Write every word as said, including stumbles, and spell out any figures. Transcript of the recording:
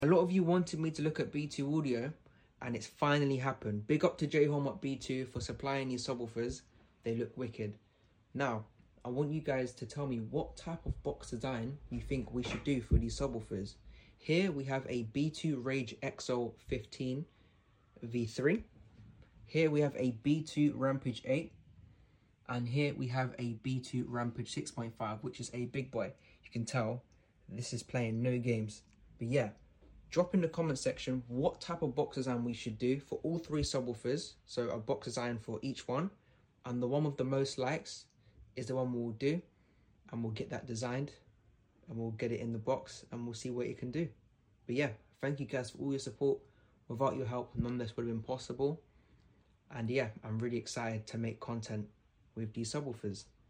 A lot of you wanted me to look at B two Audio, and it's finally happened. Big up to J Home at B two for supplying these subwoofers. They look wicked. Now, I want you guys to tell me what type of box design you think we should do for these subwoofers. Here we have a B two Rage X O fifteen V three. Here we have a B two Rampage eight. And here we have a B two Rampage six point five, which is a big boy. You can tell this is playing no games. But yeah, drop in the comment section what type of box design we should do for all three subwoofers. So a box design for each one. And the one with the most likes is the one we'll do. And we'll get that designed. And we'll get it in the box. And we'll see what it can do. But yeah, thank you guys for all your support. Without your help, none of this would have been possible. And yeah, I'm really excited to make content with these subwoofers.